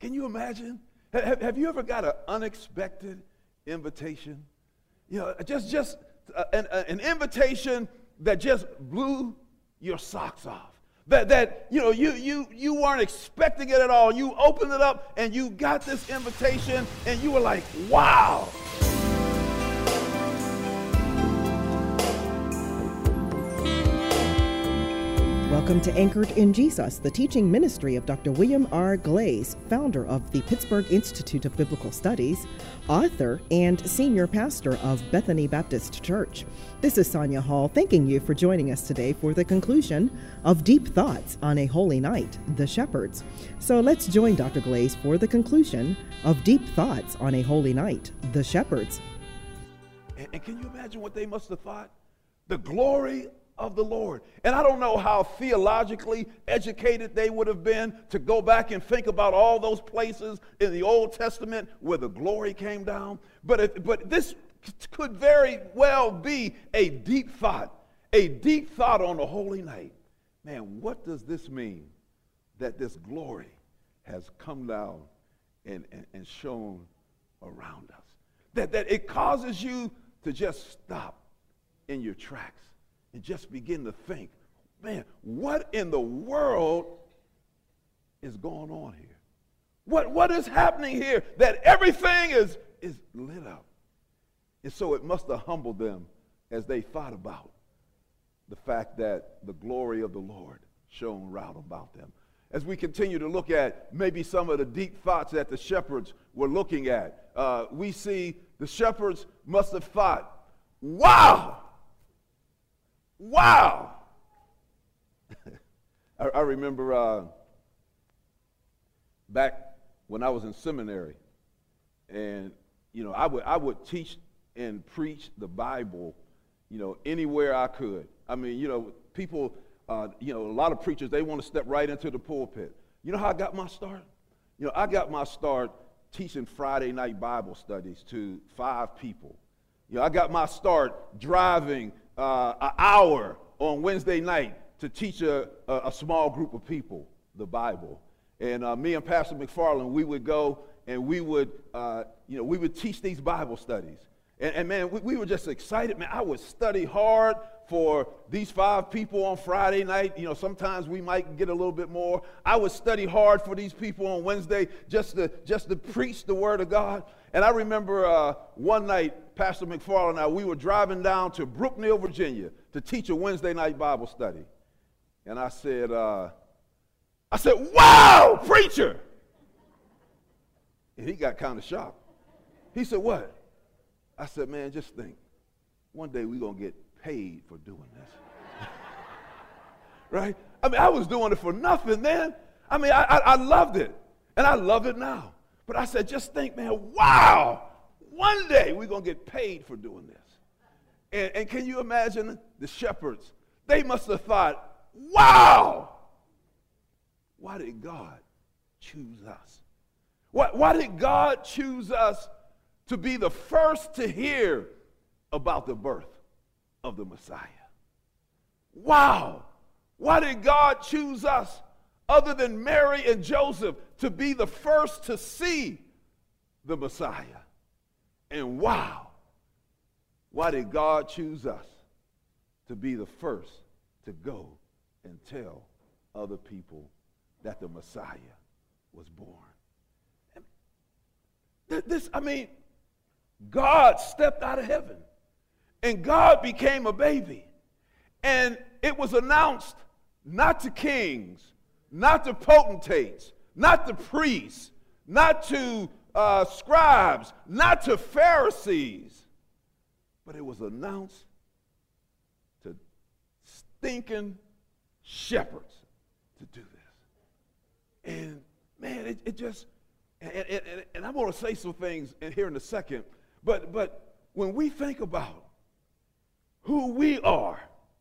Can you imagine? Have you ever got an unexpected invitation? You know, just an invitation that just blew your socks off. That you know, you weren't expecting it at all. You opened it up and you got this invitation and you were like, wow. Welcome to Anchored in Jesus, the teaching ministry of Dr. William R. Glaze, founder of the Pittsburgh Institute of Biblical Studies, author, and senior pastor of Bethany Baptist Church. This is Sonia Hall, thanking you for joining us today for the conclusion of Deep Thoughts on a Holy Night, The Shepherds. So let's join Dr. Glaze for the conclusion of Deep Thoughts on a Holy Night, The Shepherds. And can you imagine what they must have thought? The glory of the Lord. And I don't know how theologically educated they would have been to go back and think about all those places in the Old Testament where the glory came down. But this could very well be a deep thought on the holy night. Man, what does this mean that this glory has come down and shone around us? That it causes you to just stop in your tracks and just begin to think, man, what in the world is going on here? What is happening here that everything is lit up? And so it must have humbled them as they thought about the fact that the glory of the Lord shone round about them. As we continue to look at maybe some of the deep thoughts that the shepherds were looking at, we see the shepherds must have thought, wow! I remember back when I was in seminary, and you know, I would teach and preach the Bible, you know, anywhere I could. I mean, you know, people, you know, a lot of preachers, they want to step right into the pulpit. You know how I got my start? You know, I got my start teaching Friday night Bible studies to 5 people. You know, I got my start driving an hour on Wednesday night to teach a small group of people the Bible. And me and Pastor McFarland, we would go and we would, you know, we would teach these Bible studies. And man, we were just excited. Man, I would study hard for these 5 people on Friday night. You know, sometimes we might get a little bit more. I would study hard for these people on Wednesday just to preach the Word of God. And I remember one night, Pastor McFarland and I, we were driving down to Brookneal, Virginia to teach a Wednesday night Bible study. And I said, wow, preacher. And he got kind of shocked. He said, what? I said, man, just think, one day we're going to get paid for doing this. Right? I mean, I was doing it for nothing then. I mean, I loved it, and I love it now. But I said, just think, man, wow, one day we're going to get paid for doing this. And can you imagine the shepherds? They must have thought, wow, why did God choose us? Why did God choose us to be the first to hear about the birth of the Messiah? Wow, why did God choose us, other than Mary and Joseph, to be the first to see the Messiah? And wow, why did God choose us to be the first to go and tell other people that the Messiah was born? I mean, God stepped out of heaven, and God became a baby. And it was announced not to kings, not to potentates, not to priests, not to scribes, not to Pharisees, but it was announced to stinking shepherds to do this. And man, it just, and I'm going to say some things in here in a second, but when we think about who we are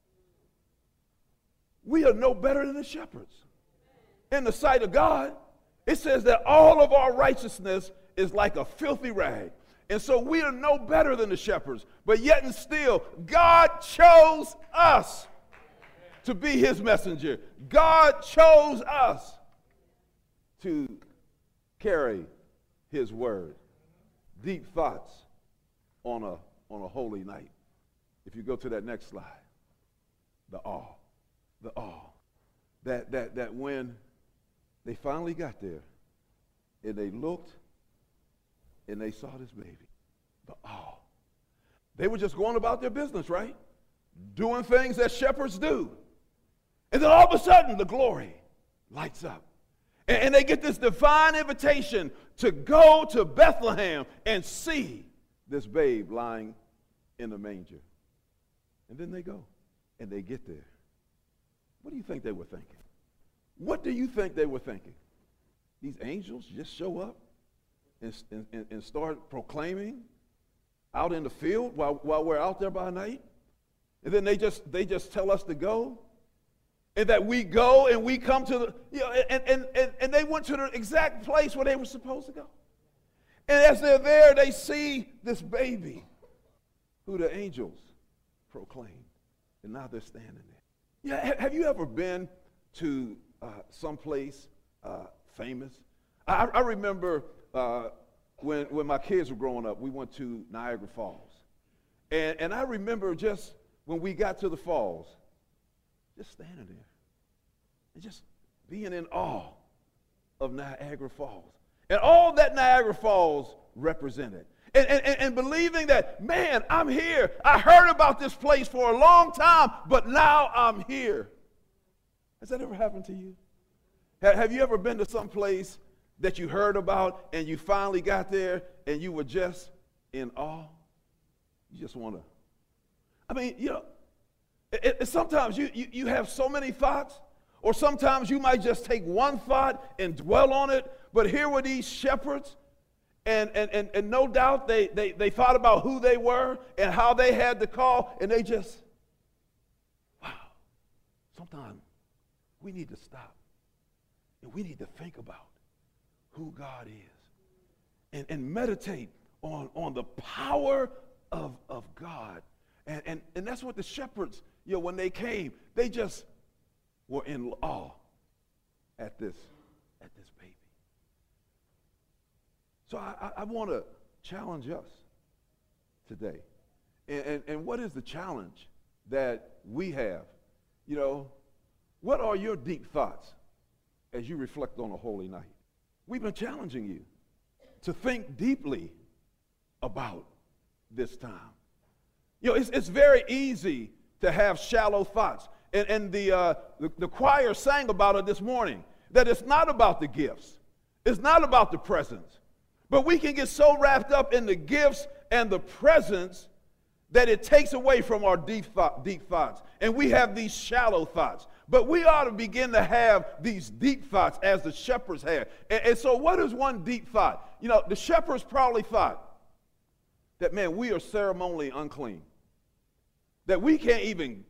no better than the shepherds. In the sight of God, it says that all of our righteousness is like a filthy rag. And so we are no better than the shepherds, but yet and still, God chose us to be his messenger. God chose us to carry his word. Deep thoughts on a holy night. If you go to that next slide, the awe. That when they finally got there and they looked and they saw this baby, the awe. They were just going about their business, right? Doing things that shepherds do. And then all of a sudden, the glory lights up. And they get this divine invitation to go to Bethlehem and see this babe lying in the manger. And then they go and they get there. What do you think they were thinking? What do you think they were thinking? These angels just show up and start proclaiming out in the field while we're out there by night? And then they just tell us to go? And that we go and we come to the, and they went to the exact place where they were supposed to go. And as they're there, they see this baby who the angels proclaimed. And now they're standing there. Yeah, have you ever been to someplace famous? I remember when my kids were growing up, we went to Niagara Falls. And I remember just when we got to the falls, just standing there and just being in awe of Niagara Falls. And all that Niagara Falls represented. And believing that, man, I'm here. I heard about this place for a long time, but now I'm here. Has that ever happened to you? Have you ever been to some place that you heard about and you finally got there and you were just in awe? You just want to. I mean, sometimes you have so many thoughts, or sometimes you might just take one thought and dwell on it. But here were these shepherds, and no doubt they thought about who they were and how they had to call, and they just, wow. Sometimes we need to stop, and we need to think about who God is, and meditate on the power of God. And that's what the shepherds, when they came, they just were in awe at this baby. So I want to challenge us today. And what is the challenge that we have? What are your deep thoughts as you reflect on a holy night? We've been challenging you to think deeply about this time. It's very easy to have shallow thoughts. And the choir sang about it this morning, that it's not about the gifts. It's not about the presents. But we can get so wrapped up in the gifts and the presents that it takes away from our deep thoughts. And we have these shallow thoughts. But we ought to begin to have these deep thoughts as the shepherds had. And so what is one deep thought? The shepherds probably thought that, man, we are ceremonially unclean. That we can't even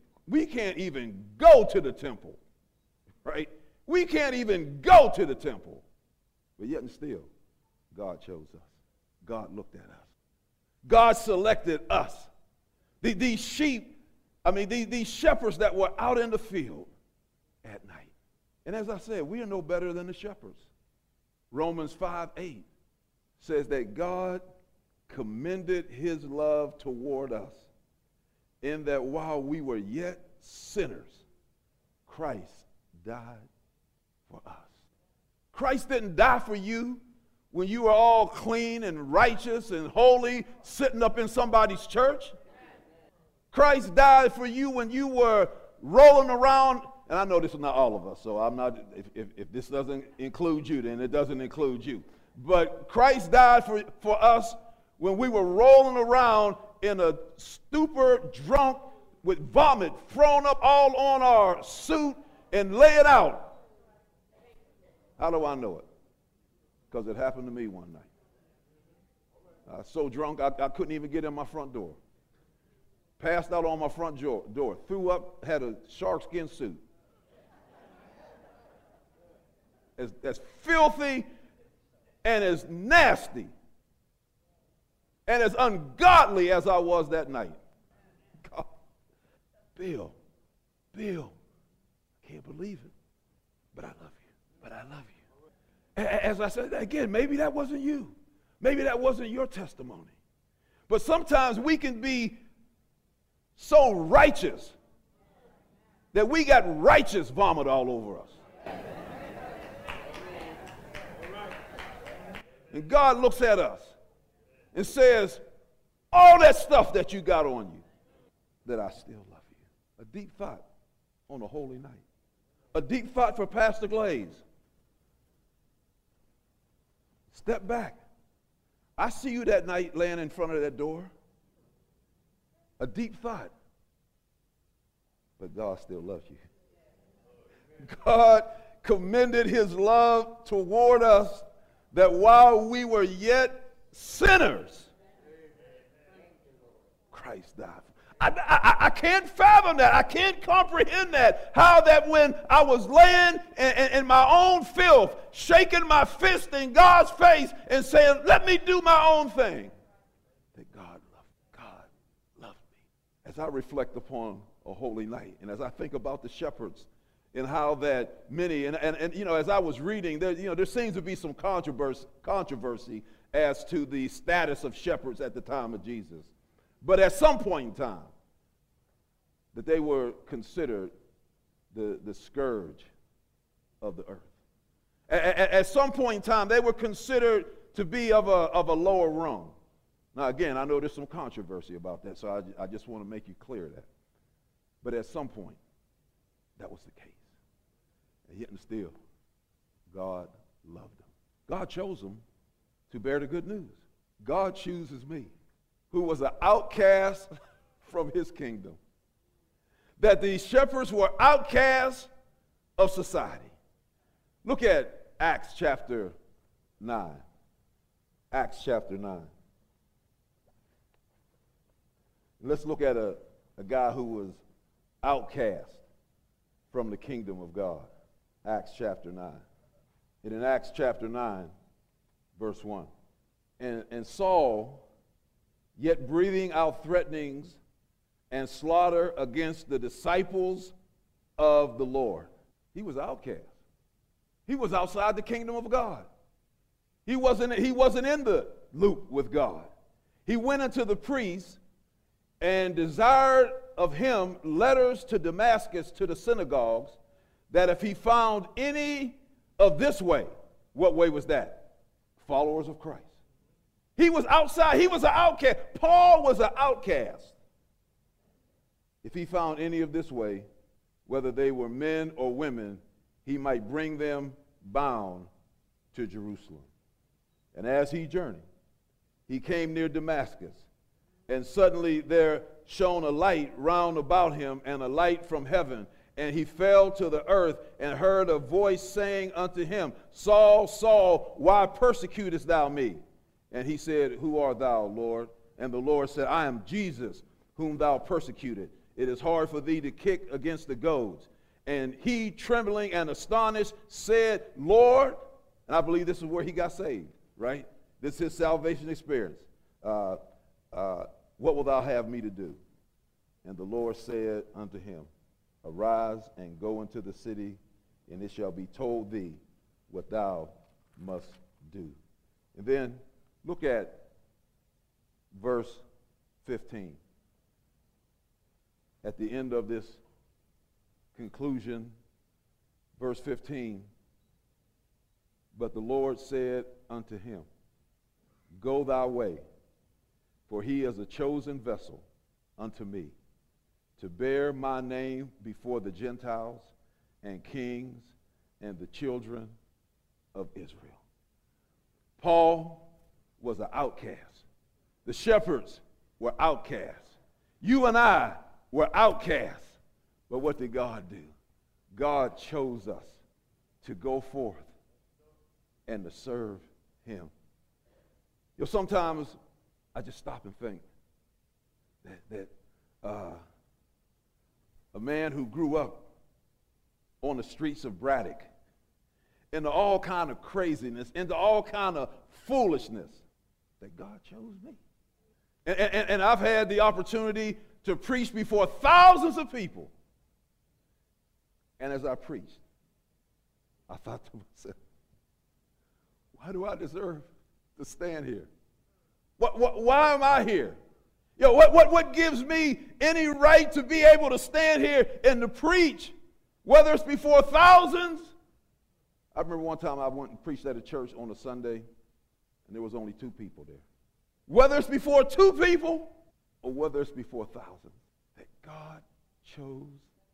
go to the temple, right? We can't even go to the temple. But yet and still, God chose us. God looked at us. God selected us. These sheep, these shepherds that were out in the field at night. And as I said, we are no better than the shepherds. Romans 5:8 says that God commended his love toward us, in that while we were yet sinners, Christ died for us. Christ didn't die for you when you were all clean and righteous and holy sitting up in somebody's church. Christ died for you when you were rolling around, and I know this is not all of us, so I'm not, if this doesn't include you, then it doesn't include you. But Christ died for us when we were rolling around in a stupor, drunk, with vomit thrown up all on our suit and lay it out. How do I know it? Because it happened to me one night. I was so drunk I couldn't even get in my front door. Passed out on my front door. Threw up, had a sharkskin suit. As filthy and as nasty and as ungodly as I was that night. God, Bill, I can't believe it. But I love you. As I said, again, maybe that wasn't you. Maybe that wasn't your testimony. But sometimes we can be so righteous that we got righteous vomit all over us. And God looks at us and says, all that stuff that you got on you, that I still love you. A deep thought on a holy night. A deep thought for Pastor Glaze. Step back. I see you that night laying in front of that door. A deep thought. But God still loves you. God commended his love toward us that while we were yet sinners, Christ died. I can't fathom that. I can't comprehend that. How that when I was laying in my own filth, shaking my fist in God's face and saying, let me do my own thing, that God loved me. As I reflect upon a holy night, and as I think about the shepherds and how that many, and you know, as I was reading, there seems to be some controversy as to the status of shepherds at the time of Jesus. But at some point in time, that they were considered the scourge of the earth. At some point in time, they were considered to be of a lower rung. Now, again, I know there's some controversy about that, so I just want to make you clear that. But at some point, that was the case. And yet and still, God loved them. God chose them to bear the good news. God chooses me, who was an outcast from his kingdom. That these shepherds were outcasts of society. Look at Acts chapter 9. Acts chapter 9. Let's look at a guy who was outcast from the kingdom of God. Acts chapter 9. And in Acts chapter 9, verse 1. And Saul, yet breathing out threatenings and slaughter against the disciples of the Lord. He was outcast. He was outside the kingdom of God. He wasn't in the loop with God. He went unto the priest and desired of him letters to Damascus, to the synagogues, that if he found any of this way, what way was that? Followers of Christ. He was outside. He was an outcast. Paul was an outcast. If he found any of this way, whether they were men or women, he might bring them bound to Jerusalem. And as he journeyed, he came near Damascus, and suddenly there shone a light round about him, and a light from heaven. And he fell to the earth, and heard a voice saying unto him, Saul, Saul, why persecutest thou me? And he said, Who art thou, Lord? And the Lord said, I am Jesus, whom thou persecuted. It is hard for thee to kick against the goads. And he, trembling and astonished, said, Lord, and I believe this is where he got saved, right? This is his salvation experience. What wilt thou have me to do? And the Lord said unto him, Arise and go into the city, and it shall be told thee what thou must do. And then look at verse 15. At the end of this conclusion, verse 15, but the Lord said unto him, Go thy way, for he is a chosen vessel unto me, to bear my name before the Gentiles and kings and the children of Israel. Paul was an outcast. The shepherds were outcasts. You and I were outcasts. But what did God do? God chose us to go forth and to serve him. You know, sometimes I just stop and think that a man who grew up on the streets of Braddock into all kind of craziness, into all kind of foolishness, that God chose me. And I've had the opportunity to preach before thousands of people. And as I preached, I thought to myself, Why do I deserve to stand here? Why am I here? What gives me any right to be able to stand here and to preach, whether it's before thousands? I remember one time I went and preached at a church on a Sunday, and there was only 2 people there. Whether it's before 2 people or whether it's before thousands, that God chose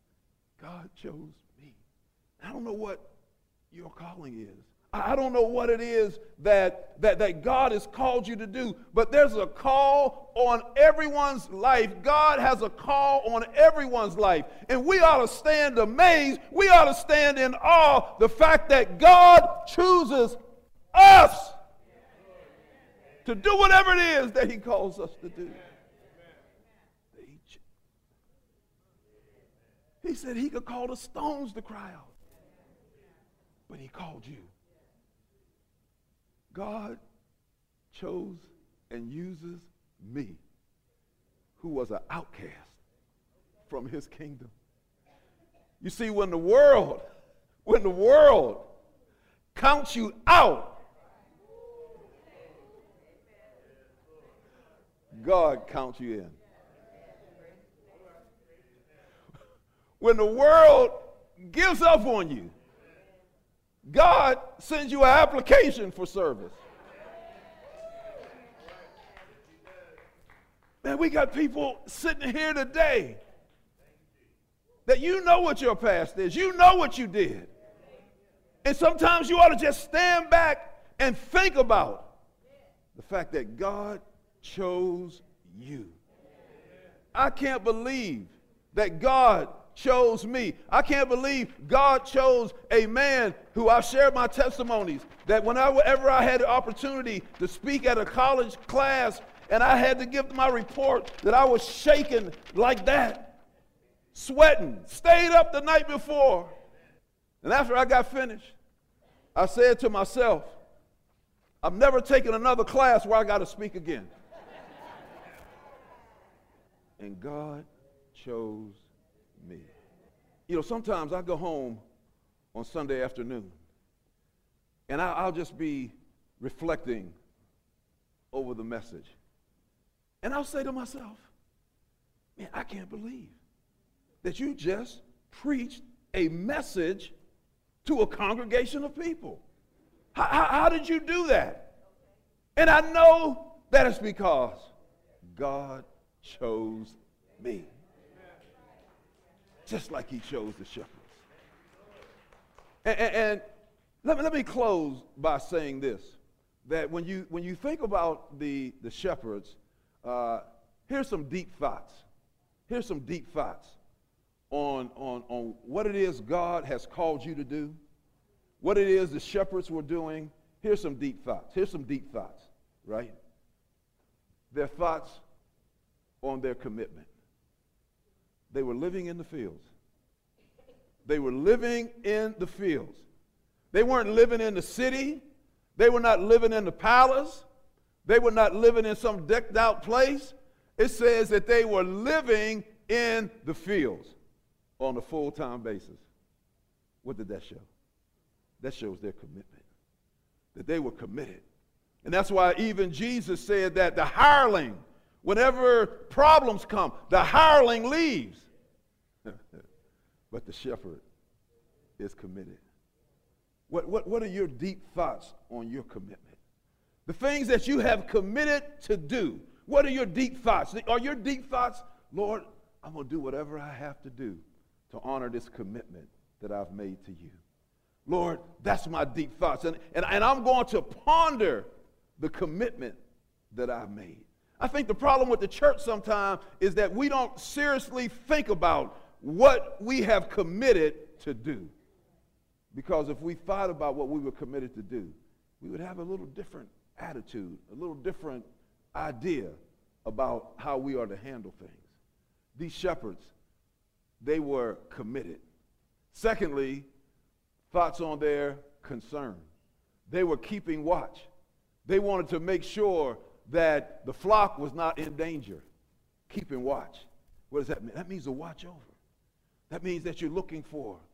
me. I don't know what your calling is. I don't know what it is that God has called you to do, but there's a call on everyone's life. God has a call on everyone's life, and we ought to stand amazed. We ought to stand in awe the fact that God chooses us to do whatever it is that he calls us to do. He said he could call the stones to cry out, but he called you. God chose and uses me, who was an outcast from his kingdom. You see, when the world counts you out, God counts you in. When the world gives up on you, God sends you an application for service. Man, we got people sitting here today that you know what your past is. You know what you did. And sometimes you ought to just stand back and think about the fact that God chose you. I can't believe that God chose me. I can't believe God chose a man who I shared my testimonies, that whenever I had the opportunity to speak at a college class and I had to give my report, that I was shaking like that, sweating, stayed up the night before. And after I got finished, I said to myself, I'm never taking another class where I got to speak again. And God chose me. You know, sometimes I go home on Sunday afternoon and I'll just be reflecting over the message. And I'll say to myself, man, I can't believe that you just preached a message to a congregation of people. How did you do that? And I know that it's because God chose me. Just like he chose the shepherds. And let me close by saying this, that when you think about the shepherds, here's some deep thoughts. Here's some deep thoughts on what it is God has called you to do, what it is the shepherds were doing. Here's some deep thoughts. Here's some deep thoughts, right? Their thoughts on their commitment. They were living in the fields. They were living in the fields. They weren't living in the city. They were not living in the palace. They were not living in some decked out place. It says that they were living in the fields on a full-time basis. What did that show? That shows their commitment, that they were committed. And that's why even Jesus said that the hireling, whenever problems come, the hireling leaves. But the shepherd is committed. What are your deep thoughts on your commitment? The things that you have committed to do. What are your deep thoughts? Are your deep thoughts, Lord, I'm going to do whatever I have to do to honor this commitment that I've made to you. Lord, that's my deep thoughts. And I'm going to ponder the commitment that I've made. I think the problem with the church sometimes is that we don't seriously think about what we have committed to do. Because if we thought about what we were committed to do, we would have a little different attitude, a little different idea about how we are to handle things. These shepherds, they were committed. Secondly, thoughts on their concern. They were keeping watch. They wanted to make sure that the flock was not in danger. Keeping watch. What does that mean? That means to watch over. That means that you're looking for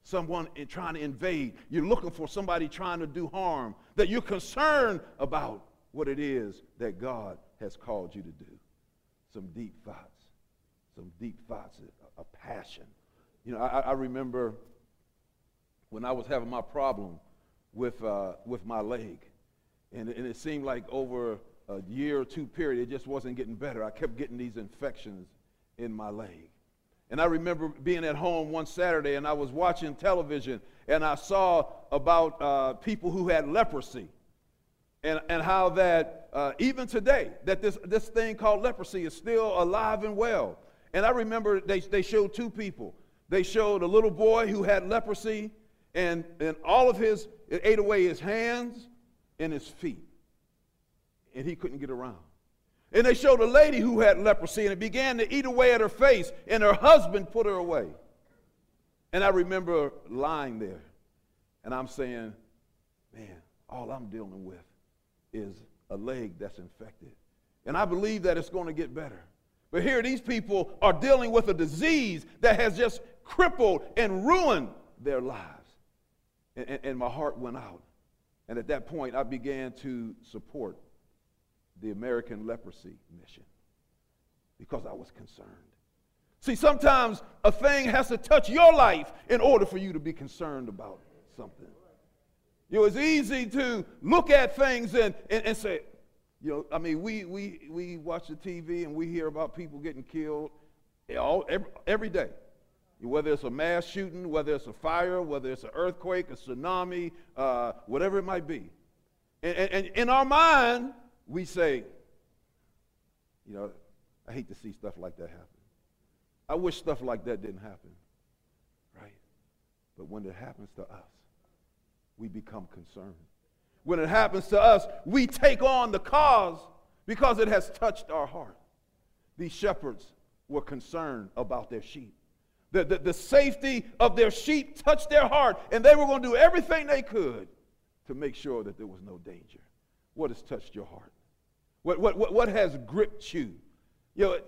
someone trying to invade. You're looking for somebody trying to do harm, that you're concerned about what it is that God has called you to do. Some deep thoughts, a passion. You know, I remember when I was having my problem with my leg, and it seemed like over a year or two period, it just wasn't getting better. I kept getting these infections in my leg. And I remember being at home one Saturday, and I was watching television, and I saw about people who had leprosy, and how that even today, that this thing called leprosy is still alive and well. And I remember they showed two people. They showed a little boy who had leprosy, and all of it ate away his hands and his feet, and he couldn't get around. And they showed a lady who had leprosy, and it began to eat away at her face, and her husband put her away. And I remember lying there, and I'm saying, man, all I'm dealing with is a leg that's infected. And I believe that it's going to get better. But here these people are dealing with a disease that has just crippled and ruined their lives. And my heart went out. And at that point, I began to support the American Leprosy Mission because I was concerned. See, sometimes a thing has to touch your life in order for you to be concerned about something. You know, it's easy to look at things and say, you know, I mean, we watch the TV and we hear about people getting killed every day. Whether it's a mass shooting, whether it's a fire, whether it's an earthquake, a tsunami, whatever it might be. And in our mind, we say, you know, I hate to see stuff like that happen. I wish stuff like that didn't happen, right? But when it happens to us, we become concerned. When it happens to us, we take on the cause because it has touched our heart. These shepherds were concerned about their sheep. The safety of their sheep touched their heart, and they were going to do everything they could to make sure that there was no danger. What has touched your heart? What has gripped you? You know,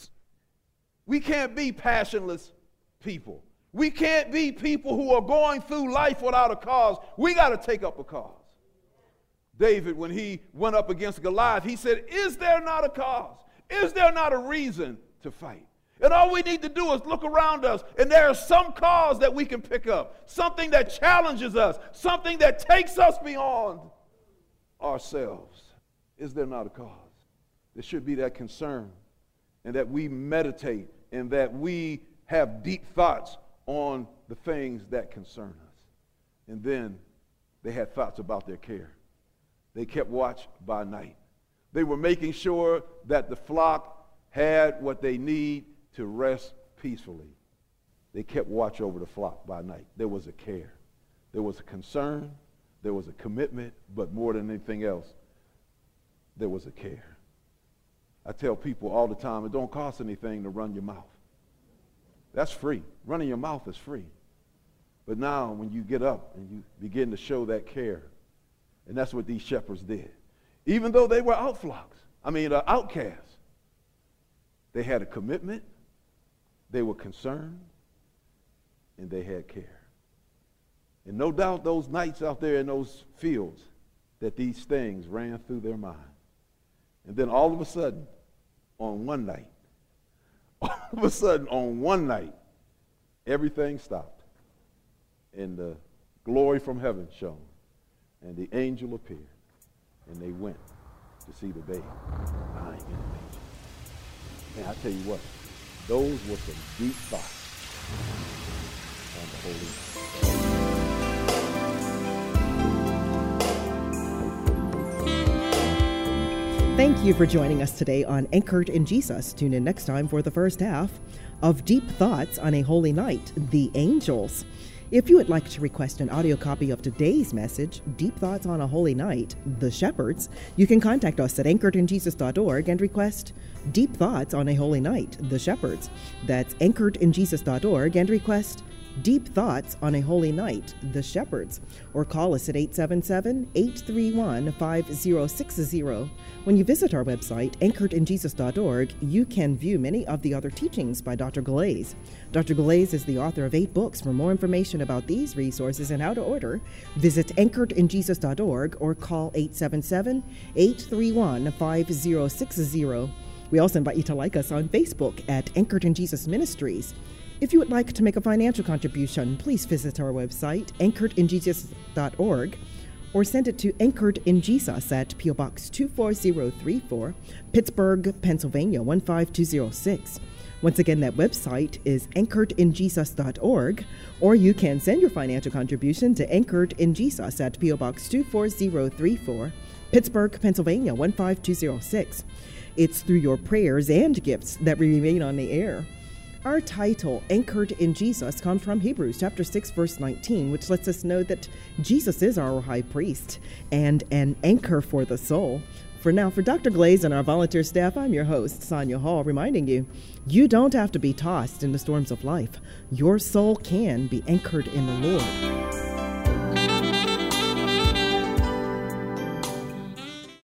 we can't be passionless people. We can't be people who are going through life without a cause. We got to take up a cause. David, when he went up against Goliath, he said, is there not a cause? Is there not a reason to fight? And all we need to do is look around us, and there is some cause that we can pick up, something that challenges us, something that takes us beyond ourselves. Is there not a cause? There should be that concern, and that we meditate, and that we have deep thoughts on the things that concern us. And then they had thoughts about their care. They kept watch by night. They were making sure that the flock had what they need to rest peacefully. They kept watch over the flock by night. There was a care. There was a concern. There was a commitment. But more than anything else, there was a care. I tell people all the time, it don't cost anything to run your mouth. That's free. Running your mouth is free. But now when you get up and you begin to show that care, and that's what these shepherds did. Even though they were outcasts, they had a commitment, they were concerned, and they had care. And no doubt those nights out there in those fields that these things ran through their mind. And then all of a sudden, on one night, everything stopped. And the glory from heaven shone. And the angel appeared. And they went to see the baby lying in the manger. Man, I tell you what, those were some deep thoughts on the Holy. Thank you for joining us today on Anchored in Jesus. Tune in next time for the first half of Deep Thoughts on a Holy Night, The Angels. If you would like to request an audio copy of today's message, Deep Thoughts on a Holy Night, The Shepherds, you can contact us at anchoredinjesus.org and request Deep Thoughts on a Holy Night, The Shepherds. That's anchoredinjesus.org and request Deep Thoughts on a Holy Night, The Shepherds, or call us at 877-831-5060. When you visit our website, anchoredinjesus.org, you can view many of the other teachings by Dr. Glaze. Dr. Glaze is the author of 8 books. For more information about these resources and how to order, visit anchoredinjesus.org or call 877-831-5060. We also invite you to like us on Facebook at Anchored in Jesus Ministries. If you would like to make a financial contribution, please visit our website, anchoredinjesus.org, or send it to Anchored in Jesus at P.O. Box 24034, Pittsburgh, Pennsylvania 15206. Once again, that website is anchoredinjesus.org, or you can send your financial contribution to Anchored in Jesus at P.O. Box 24034, Pittsburgh, Pennsylvania 15206. It's through your prayers and gifts that we remain on the air. Our title, Anchored in Jesus, comes from Hebrews chapter 6, verse 19, which lets us know that Jesus is our high priest and an anchor for the soul. For now, for Dr. Glaze and our volunteer staff, I'm your host, Sonia Hall, reminding you, you don't have to be tossed in the storms of life. Your soul can be anchored in the Lord.